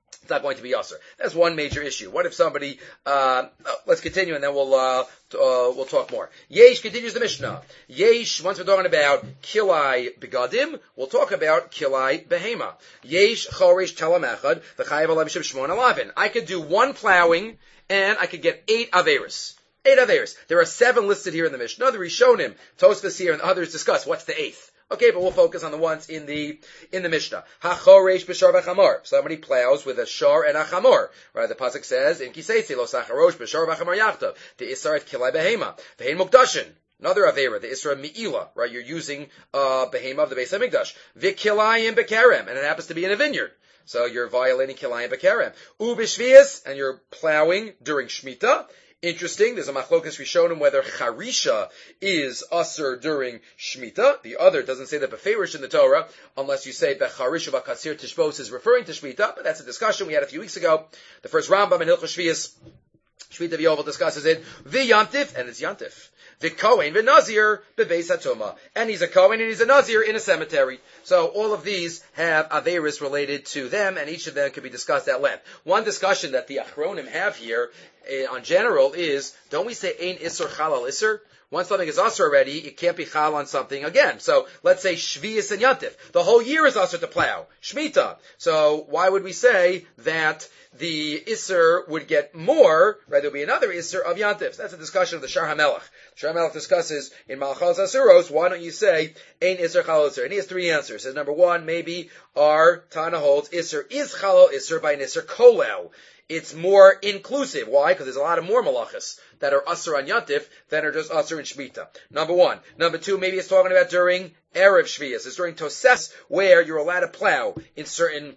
S1: It's not going to be usher. That's one major issue. What if somebody? Uh, uh, let's continue, and then we'll uh, t- uh, we'll talk more. Yesh continues the Mishnah. Yesh. Once we're talking about kilai begadim, we'll talk about kilai behema. Yesh choresh telamechad v'chayav alavishim shmon alavin. I could do one plowing, and I could get eight averis. Eight averis. There are seven listed here in the Mishnah. The Rishonim, Tosfos here, and others discuss what's the eighth. Okay, but we'll focus on the ones in the in the Mishnah. Hachoresh b'shar v'chamor. Somebody plows with a shar and a chamor. Right? The pasuk says in Kiseitzi lo sacharosh b'shar v'chamor yachtav. The isar et kilai behema. Ve'hein mukdashin. Another avera, the isra mi'ila. Right? You're using uh behema of the Beis Hamikdash. V'kilayim bekerem, and it happens to be in a vineyard. So you're violating kilayim bekerem. U b'shvias, and you're plowing during Shemitah. Interesting, there's a machlokas rishonim whether charisha is usher during Shemitah. The other doesn't say that beferish in the Torah, unless you say becharisha v'katzir tishbos is referring to Shemitah, but that's a discussion we had a few weeks ago. The first Rambam in Hilchos Shvius, Shemitah V'Yovel discusses it, v'yantif, and it's yantif. V'kohen v'nazir bebeis hatuma. And he's a Kohen and he's a Nazir in a cemetery. So all of these have averis related to them, and each of them can be discussed at length. One discussion that the Achronim have here uh, on general is, don't we say ein isur chalal isur? Once something is usher already, it can't be chal on something again. So let's say shvius and yantif. The whole year is usher to plow. Shemitah. So why would we say that the isser would get more, right? There'll be another isser of yantif. That's a discussion of the Shar HaMelech. Shar HaMelech discusses in Malchos Asuros, why don't you say ein isser chal isser? And he has three answers. Says number one, maybe our Tana holds isser is chal isser by an isser kolel. It's more inclusive. Why? Because there's a lot of more malachas that are usher on yantif than are just usher in Shemitah. Number one. Number two, maybe it's talking about during Erev Shvius. It's during Toses where you're allowed to plow in certain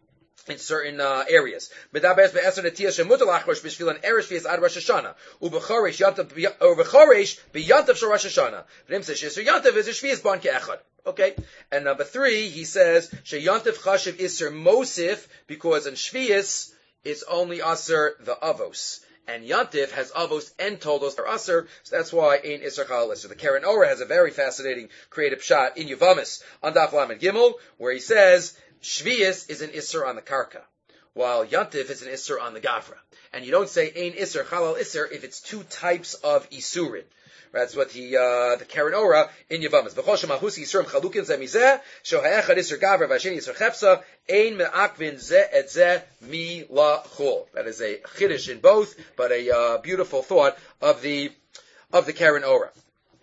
S1: in certain uh, areas. Medaberes be'eser netiyah shemutar lachrosh b'shvil an erev shvius ad Rosh Hashanah. U'b'choresh yantav u'b'choresh b'yantav shel Rosh Hashanah. V'nim says she'eser yantav is a shvius ban ke'echad. Okay. And number three, he says she'yantav chashiv iser mosif because in shvius it's only aser the avos. And yantif has avos and toldos are aser, so that's why ein iser chal iser. The Karen Ora has a very fascinating creative shot in Yuvamis on Daf Lamed Gimel, where he says shvius is an iser on the karka, while yantif is an iser on the gavra. And you don't say ein iser chalal iser if it's two types of isurin. That's what he, uh, the Karen Ora in Yavamas. V'chol shemahusi yisurim chalukin ze mizeh, sho ha'echad iser gavra v'asheni iser chepsa, ein me'akvin ze et ze mi la chol. That is a chiddush in both, but a uh, beautiful thought of the of the Karen Ora.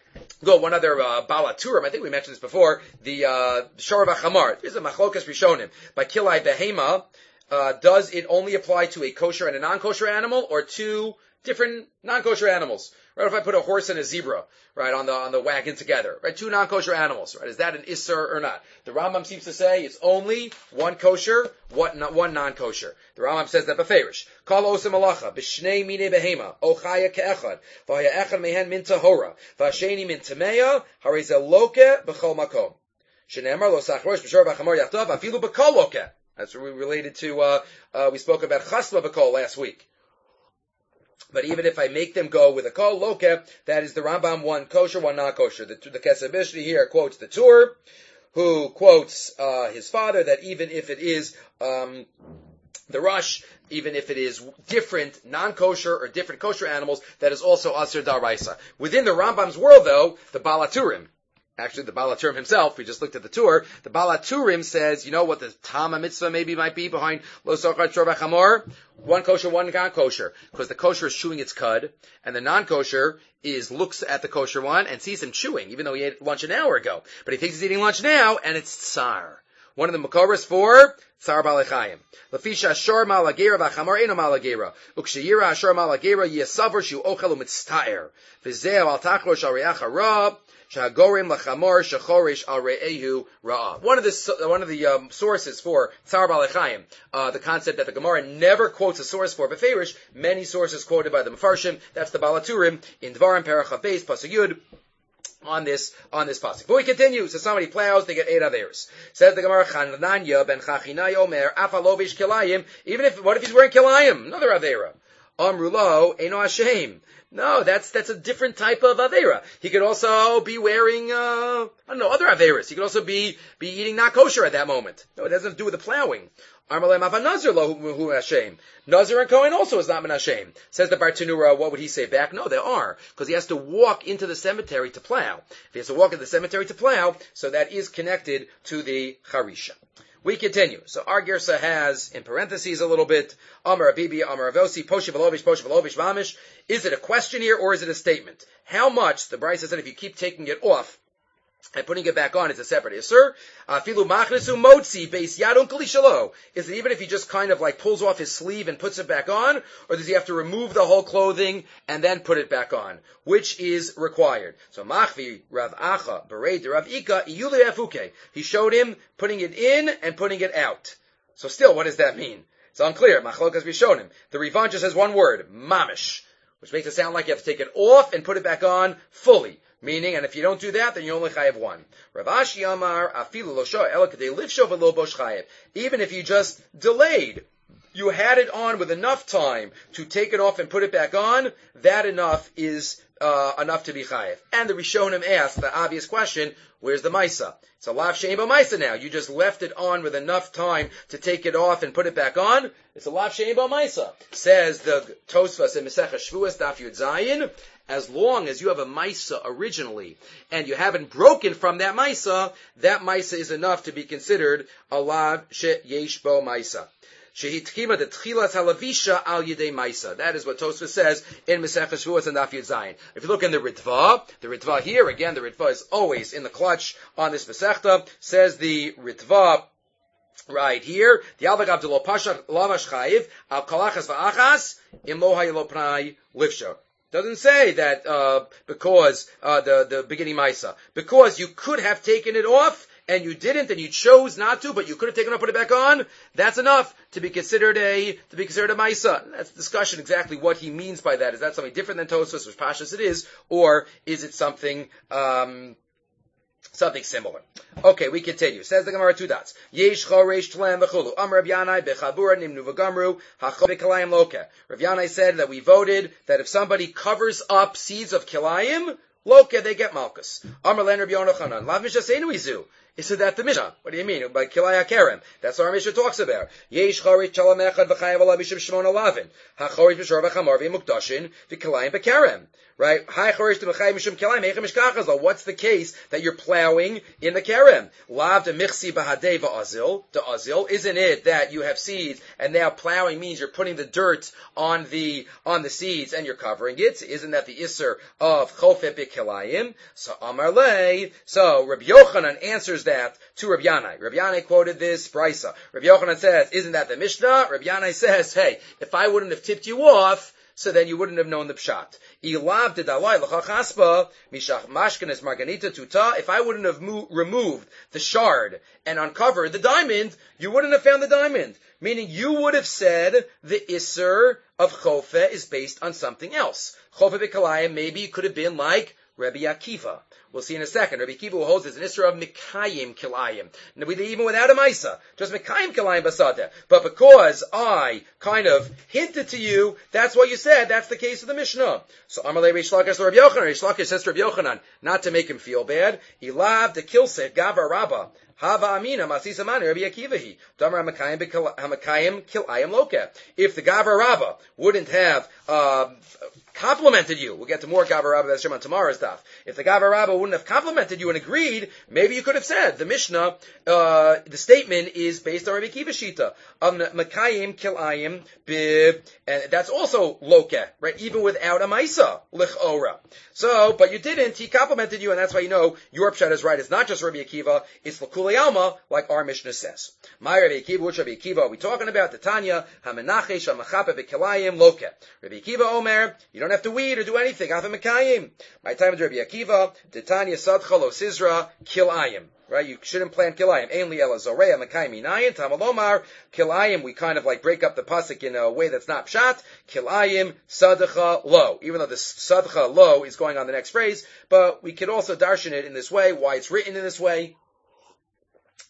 S1: Go, one other uh, balaturim, I think we mentioned this before, the uh, Shor v'chamar. This is a machlokas rishonim. By kilai behema, uh, does it only apply to a kosher and a non-kosher animal, or two different non-kosher animals? Right, if I put a horse and a zebra, right, on the on the wagon together, right, two non-kosher animals, right, is that an isser or not? The Rambam seems to say it's only one kosher, one, one non-kosher. The Rambam says that beferish. Kol osem malacha b'shnei mine behema ochaya ke'echad v'haya echad mehen min tahora v'hasheni min tameya harei loke b'chol makom shenemar lo sachrosh b'shor v'chamor yachtav afilu b'kol loke. That's what we related to. Uh, uh, we spoke about chasma b'kol last week. But even if I make them go with a kol loke, that is the Rambam, one kosher, one not kosher. The, the Kesef Mishnah here quotes the Tur, who quotes uh, his father that even if it is um, the Rush, even if it is different non-kosher or different kosher animals, that is also Asr Daraisa. Within the Rambam's world, though, the Balaturim, actually the Balaturim himself, we just looked at the Tur, the Balaturim says, you know what the Tama mitzvah maybe might be behind Lo Sochad Shor V'Chamor? One kosher, one non-kosher. Because the kosher is chewing its cud, and the non-kosher is looks at the kosher one and sees him chewing, even though he ate lunch an hour ago. But he thinks he's eating lunch now, and it's tsar. One of the Makoros for Tsar Balechayim. Lafisha Ashor Malagera V'Chamor Eno Malagera. Ukshayira Ashor Malagera Yesavar Shu Ochelu Mitztaer. V'zeh Al Tachrosh Al Reach HaRa. Shagorim lachamor shachorish al re'ehu ra'ah. One of the one of the um, sources for Tzar Balechayim, uh, the concept that the Gemara never quotes a source for beferish. Many sources quoted by the Mefarshim. That's the Balaturim in Dvarim Perach Beis Pasuk Yud on this on this pasuk. But we continue. So somebody plows, they get eight averos. Says the Gemara, Chananya ben Chachinai Omer Afalovish Kilayim. Even if what if he's wearing Kilayim? Another avera. Amrulo Eino Hashem. No, that's that's a different type of Avera. He could also be wearing, uh, I don't know, other Averas. He could also be, be eating not kosher at that moment. No, it doesn't have to do with the plowing. Amalei Mavan Nazir lo hu Hashem. Nazir and Kohen also is not min Hashem. Says the Bartanura, what would he say back? No, there are. Because he has to walk into the cemetery to plow. If he has to walk into the cemetery to plow, so that is connected to the Harisha. We continue. So our Gersa has, in parentheses a little bit, Amar Abibi, Amar Avosi, Poshe Velovish, Poshe Velovish, Mamish. Is it a question here or is it a statement? How much, the Brisa said, if you keep taking it off and putting it back on, it's a separate issur. Afilu machnesu motzi beis yadon kalishalo. Is it even if he just kind of like pulls off his sleeve and puts it back on, or does he have to remove the whole clothing and then put it back on? Which is required? So machvi Rav Acha berei de Rav Ika iyule afuke. He showed him putting it in and putting it out. So still, what does that mean? It's unclear. Machlokas we showed him. The Rivan just has one word, mamish, which makes it sound like you have to take it off and put it back on fully. Meaning, and if you don't do that, then you only chayev one. Rav Ashi Amar afilu lo shoa ela kedei livsho v'lo bosh chayev. Even if you just delayed, you had it on with enough time to take it off and put it back on, that enough is uh, enough to be chayev. And the Rishonim asked the obvious question, where's the Maisa? It's a lav she'en bo Maisa now. You just left it on with enough time to take it off and put it back on. It's a lav she'en bo Maisa. Says the Tosfos in Maseches Shvuos Daf Yud Zayin, as long as you have a Maisa originally, and you haven't broken from that Maisa, that Maisa is enough to be considered a lav she'yesh bo Maisa. Shehitkima de tchilas halavisha al yidei Maisa. That is what Tosfos says in Maseches Shvuos and Daf Yud Zayin. If you look in the Ritva, the Ritva here, again, the Ritva is always in the clutch on this Masechta, says the Ritva, right here, the Alveg Abdullah Pasha Lavash Chayiv, Al Kalachas Va'achas, Im Lo Haylo Pnai Livsho. Doesn't say that uh, because uh, the the beginning Maisa, because you could have taken it off and you didn't, and you chose not to, but you could have taken it off, put it back on. That's enough to be considered a to be considered a Maisa. That's discussion exactly what he means by that. Is that something different than Tosfos, which Pashas it is, or is it something? Um, Something similar. Okay, we continue. Says the Gemara, two dots. Yesh choresh tlem v'chulu. Am Rav Yanai bechabura nimnu v'gamru hachol b'kilayim loke. Rav Yanai said that we voted that if somebody covers up seeds of kilayim, loke, they get malchus. Amar len Rabbi Yochanan. Lav misha seinu izu. Isn't that the Mishnah? What do you mean? By Kilai HaKerem. That's what our Mishnah talks about. Yesh charish chalam echad v'chayav ala b'shem shmon alavin. Ha-charish b'shor v'chamar v'imukdashin v'kilayim b'kerem. Right? Hi charish t'b'chayim mishum kilayim eichem mishkachazal. What's the case that you're plowing in the kerem? Lav de michsi b'hadei v'azil. De azil. Isn't it that you have seeds and now plowing means you're putting the dirt on the, on the seeds and you're covering it? Isn't that the isser of chofet b'kilayim? So Amar lei. So Rabbi Yochanan answers that to Rabbi Yanai. Rabbi Yanai quoted this brisa. Rabbi Yochanan says, isn't that the Mishnah? Rabbi Yanai says, hey, if I wouldn't have tipped you off, so then you wouldn't have known the pshat. If I wouldn't have mo- removed the shard and uncovered the diamond, you wouldn't have found the diamond. Meaning you would have said the Isser of Chofe is based on something else. Chofe b'kalayim maybe it could have been like Rabbi Akiva. We'll see in a second. Rabbi Akiva holds it's an Isra of Mikayim Kilayim. Even without a Maisa. Just Mikayim Kilayim Basada. But because I kind of hinted to you, that's what you said. That's the case of the Mishnah. So Amalei Reish Lakish to Rabbi Yochanan. Reish Lakish says to Rabbi Yochanan, not to make him feel bad, Ilav de Kilset Gava Rabba. Hava Amina Masisa Mani Rabbi Akivahi. Damar Hamakayim Kilayim Loka. If the Gava Rabba wouldn't have uh, complimented you, we'll get to more Gava Rabba that's on tomorrow's daf. If the Gava Rabba wouldn't have complimented you and agreed, maybe you could have said the Mishnah, uh, the statement is based on Rabbi Akiva Shita. Um, Makayim Kilayim Bib, and that's also Loka, right? Even without a Maisa, Lich Ora. So, but you didn't, he complimented you, and that's why you know your pshat is right. It's not just Rabbi Akiva, it's L'kulei Alma, like our Mishnah says. My Rabbi Akiva, which Rabbi Akiva are we talking about? The Tanya, HaMenachesh, HaMachape, B'Kilayim, Loka. Rabbi Akiva Omer, you don't have to weed or do anything. Afa Mekayim. My time is Rabbi Akiva, the Tanya Sadcha Lo Sizra, Kilayim. Right? You shouldn't plant Kilayim. Ein li ela zoreya Mekayim inayin, Tamalomar, Kilayim, we kind of like break up the pasuk in a way that's not pshat. Kilayim, Sadcha Lo. Even though the Sadcha Lo is going on the next phrase, but we could also darshan it in this way, why it's written in this way.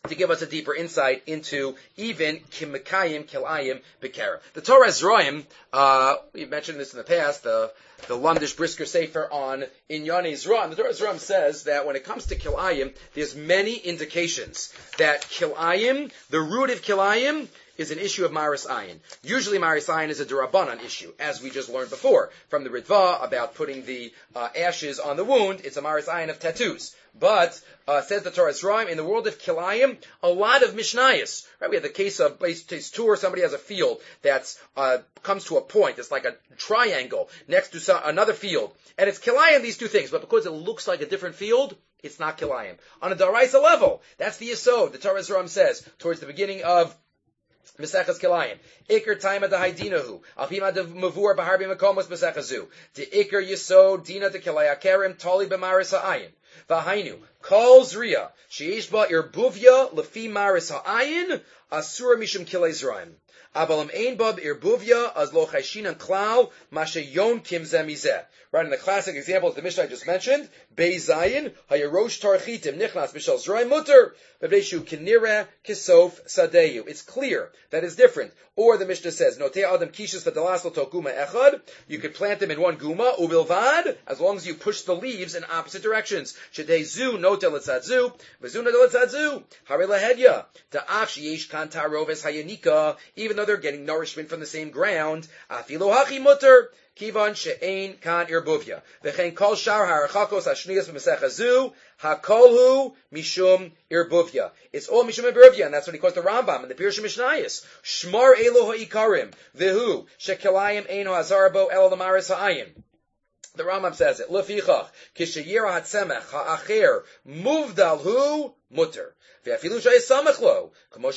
S1: to give us a deeper insight into even Kimekayim Kilayim Bekerem. The Torah Zroim, uh, we mentioned this in the past, the the Lamdish Brisker Sefer on Inyani Zroim. The Torah Zroim says that when it comes to Kilayim, there's many indications that Kilayim, the root of Kilayim, is an issue of Maris Ayin. Usually Maris Ayin is a Durabanan issue, as we just learned before from the Ritva about putting the uh, ashes on the wound. It's a Maris Ayin of tattoos. But, uh, says the Torah Yisrael, in the world of Kilayim, a lot of Mishnayos. Right? We have the case of base case two, or somebody has a field that's uh, comes to a point. It's like a triangle next to some, another field. And it's Kilayim, these two things. But because it looks like a different field, it's not Kilayim. On a Daraisa level, that's the Yisod. The Torah Yisrael says, towards the beginning of Mesechas Kilayim. Iker taima da haydinahu. Alpima de mavur baharbi makomos mesechazu. De iker yisod dina de kilaya kerem tali b'maris ha'ayin. V'hainu kol zriya sheish ba irbuvya lefi maris ha'ayin asura mishum kilei zraim. Abalam ein bab irbuvya as lo chayshinan klal mashe yon kim zemizeh. Right, in the classic example that the Mishnah I just mentioned, Bei Zayin, Hayarosh Tarchitim, Nichnas, Mishal Zroim Mutter, Bebeshu Kinira, Kisof, Sadeyu. It's clear that is different. Or the Mishnah says, Note Adam Kishas Vadalaslo Tokuma Echad, you could plant them in one Guma, Ubilvad, as long as you push the leaves in opposite directions. Shedei Zu, Note Letzadzu, Vizu Note Letzadzu, Harilahedya, Ta'ach Yesh Kantaroves Hayanika, even though they're getting nourishment from the same ground, Afilo Hachi Mutter, Kivan she'ein kan irbuvya. V'chein kol shar harachakos hashniyas b'mesecha zu, hakolhu mishum irbuvya. It's all mishum irbuvya, and that's what he calls the Rambam in the Pirush Mishnayos. Shmar elo ha'ikarim, v'hu, she'kelayim eino hazarbo elo lamaris ha'ayim. The Rambam says it. Lefichach, kishayira hatsemech ha'acher, muvdal mutter. And then so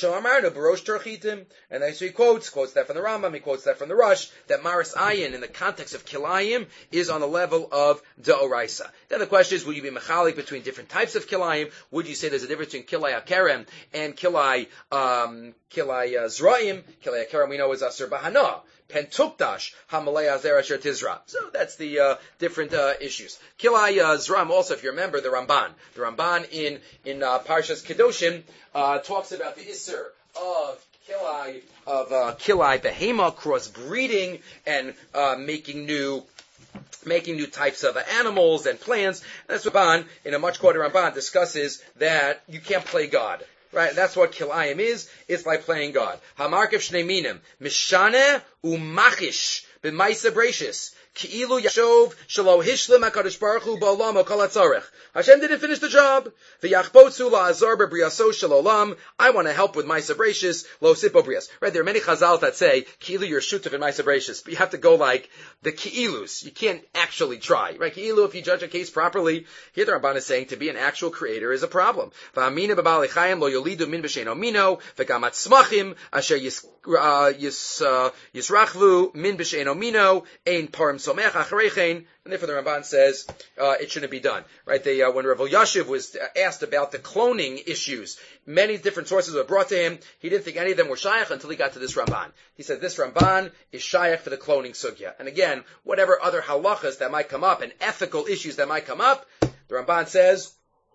S1: he quotes, quotes that from the Rambam, he quotes that from the Rush, that Maris Ayin, in the context of Kilayim, is on the level of Da'oraisa. Then the question is, would you be mechalik between different types of Kilayim? Would you say there's a difference between Kilay HaKerem and Kilay, um, Kilay uh, Zraim? Kilay HaKerem we know is Asur Bahana. Pentukdash Hamalei Azer Asher Tizra. So that's the uh, different uh, issues. Kilai uh, Zram also, if you remember, the Ramban. The Ramban in in uh, Parshas Kedoshim uh, talks about the Isser of Kilai of uh, Kilai Behema, crossbreeding and uh, making new. making new types of animals and plants. And that's what Ramban, in a much quoted Ramban, discusses that you can't play God. Right, that's what Kilayim is. It's like playing God. Hamarkev shnei minim, mishane umachish b'maisa brachis. Ki'ilu yashov shelo hishlim HaKadosh Baruch Hu ba'olam kol hatzarech. Hashem didn't finish the job. V'yachbotzu la'azar b'briaso shel olam. I want to help with Maisa Brachis, lo sipo brias. Right, there are many chazal that say, Ki'ilu you're shutuf in Maisa Brachis, but you have to go like the Ki'ilus. You can't actually try. Right, Ki'ilu, if you judge a case properly, here the Ramban is saying to be an actual creator is a problem. V'amina b'ba'alei chayim lo yolidu min b'sheino mino, v'gam atzmachim asher yis, uh, yis, uh, yisrachvu min b'sheino mino, ein parim somech acharechein. And therefore the Ramban says uh, it shouldn't be done. Right? They, uh, when Rav Yashiv was asked about the cloning issues, many different sources were brought to him. He didn't think any of them were shaykh until he got to this Ramban. He said this Ramban is shaykh for the cloning sugya. And again, whatever other halachas that might come up and ethical issues that might come up, the Ramban says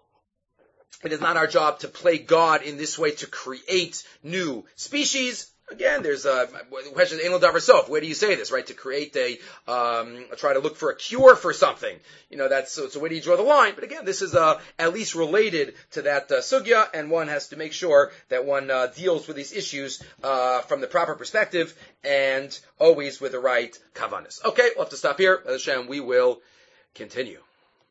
S1: it is not our job to play God in this way to create new species. Again, there's a question, Einol Davar Sof. Where do you say this, right? To create a, um, try to look for a cure for something. You know, that's, so, so where do you draw the line? But again, this is, uh, at least related to that, uh, sugya, and one has to make sure that one, uh, deals with these issues, uh, from the proper perspective, and always with the right kavanas. Okay, we'll have to stop here. Hashem, we will continue.